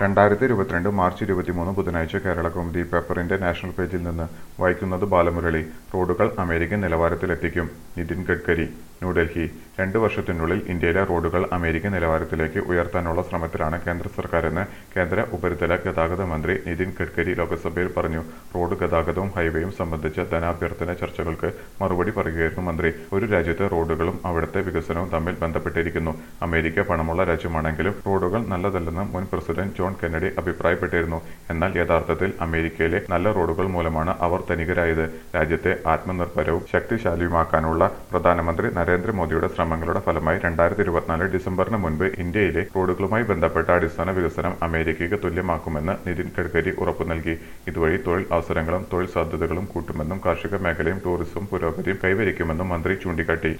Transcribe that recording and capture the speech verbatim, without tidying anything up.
രണ്ടായിരത്തി ഇരുപത്തിരണ്ട് മാർച്ച് ഇരുപത്തിമൂന്ന് ബുധനാഴ്ച കേരള കൗമുദി പേപ്പറിന്റെ നാഷണൽ പേജിൽ നിന്ന് വായിക്കുന്നത് ബാലമുരളി. റോഡുകൾ അമേരിക്കൻ നിലവാരത്തിലെത്തിക്കും നിതിൻ ഗഡ്കരി. ന്യൂഡൽഹി. രണ്ടു വർഷത്തിനുള്ളിൽ ഇന്ത്യയിലെ റോഡുകൾ അമേരിക്കൻ നിലവാരത്തിലേക്ക് ഉയർത്താനുള്ള ശ്രമത്തിലാണ് കേന്ദ്ര സർക്കാരെന്ന് കേന്ദ്ര ഉപരിതല ഗതാഗത മന്ത്രി നിതിൻ ഗഡ്കരി ലോക്സഭയിൽ പറഞ്ഞു. റോഡ് ഗതാഗതവും ഹൈവേയും സംബന്ധിച്ച ധനാഭ്യർത്ഥന ചർച്ചകൾക്ക് മറുപടി പറയുകയായിരുന്നു മന്ത്രി. ഒരു രാജ്യത്തെ റോഡുകളും അവിടുത്തെ വികസനവും തമ്മിൽ ബന്ധപ്പെട്ടിരിക്കുന്നു. അമേരിക്ക പണമുള്ള രാജ്യമാണെങ്കിലും റോഡുകൾ നല്ലതല്ലെന്ന് മുൻ പ്രസിഡന്റ് ജോൺ കെന്നഡി അഭിപ്രായപ്പെട്ടിരുന്നു. എന്നാൽ യഥാർത്ഥത്തിൽ അമേരിക്കയിലെ നല്ല റോഡുകൾ മൂലമാണ് അവർ ധനികരായത്. രാജ്യത്തെ ആത്മനിർഭരവും ശക്തിശാലിയുമാക്കാനുള്ള പ്രധാനമന്ത്രി നരേന്ദ്രമോദിയുടെ ശ്രമങ്ങളുടെ ഫലമായി രണ്ടായിരത്തി ഇരുപത്തിനാല് ഡിസംബറിന് മുൻപ് ഇന്ത്യയിലെ റോഡുകളുമായി ബന്ധപ്പെട്ട അടിസ്ഥാന വികസനം അമേരിക്കയ്ക്ക് തുല്യമാക്കുമെന്ന് നിതിൻ ഗഡ്കരി ഉറപ്പു നൽകി. ഇതുവഴി തൊഴിൽ അവസരങ്ങളും തൊഴിൽ സാധ്യതകളും കൂട്ടുമെന്നും കാർഷിക മേഖലയും ടൂറിസവും പുരോഗതിയും കൈവരിക്കുമെന്നും മന്ത്രി ചൂണ്ടിക്കാട്ടി.